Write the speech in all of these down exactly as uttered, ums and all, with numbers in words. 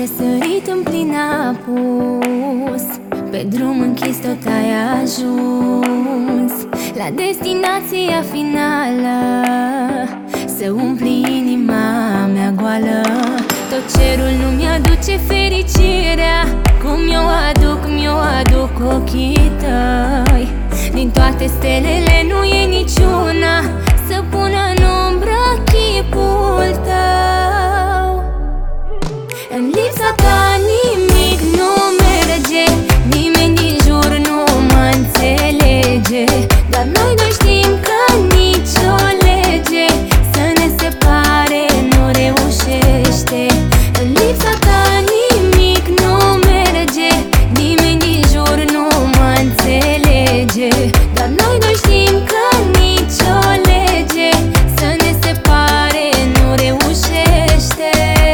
răsărit în plin apus, pe drum închis tot ai ajuns la destinația finală, să umpli inima mea goală. Tot cerul nu mi-aduce fericirea, cum mi-o aduc, mi-o aduc ochii tăi. Din toate stelele nu e niciuna să pună în umbră chipul tău. În lipsa ta nimic nu merge, nimeni din jur nu mă înțelege, dar noi doi știm că nicio lege să ne separe nu reușește. În lipsa ta nimic nu merge, nimeni din jur nu mă înțelege, dar noi doi știm că nicio lege să ne separe nu reușește.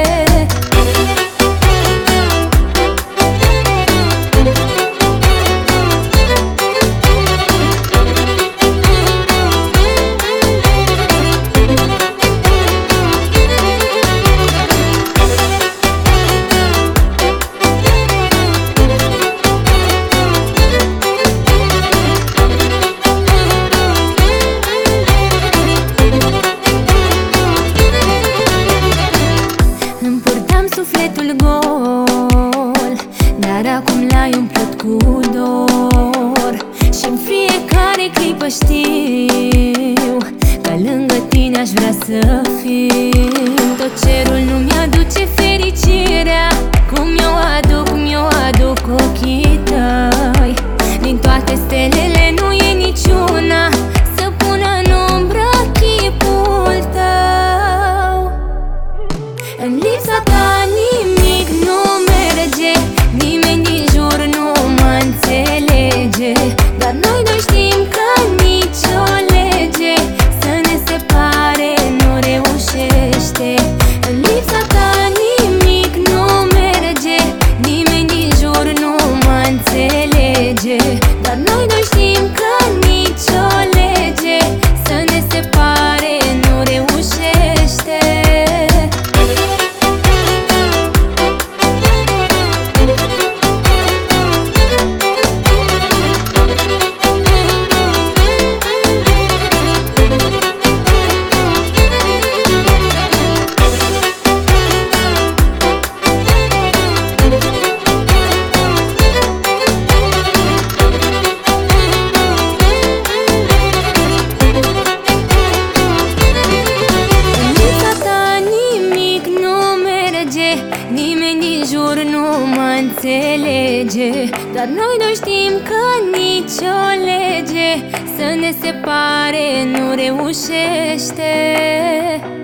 Sufletul gol, dar acum l-ai umplut cu dor, și-n fiecare clipă știu că lângă tine aș vrea să fiu. Tot cerul nu mi-aduce fericirea, cum mi-o aduc, mi-o aduc ochii tăi. Din toate stelele nu e niciuna să pună în umbră chipul tău. În lipsa ta nimic nu merge, nimeni din jur nu mă înțelege, dar noi doi știm că nicio lege să ne separe nu reușește. În lipsa ta nimic nu merge, nimeni din jur nu mă înțelege, dar noi doi știm că nicio lege să ne separe nu reușește. Nimeni din jur nu mă înțelege, dar noi doi știm că nicio lege să ne separe nu reușește.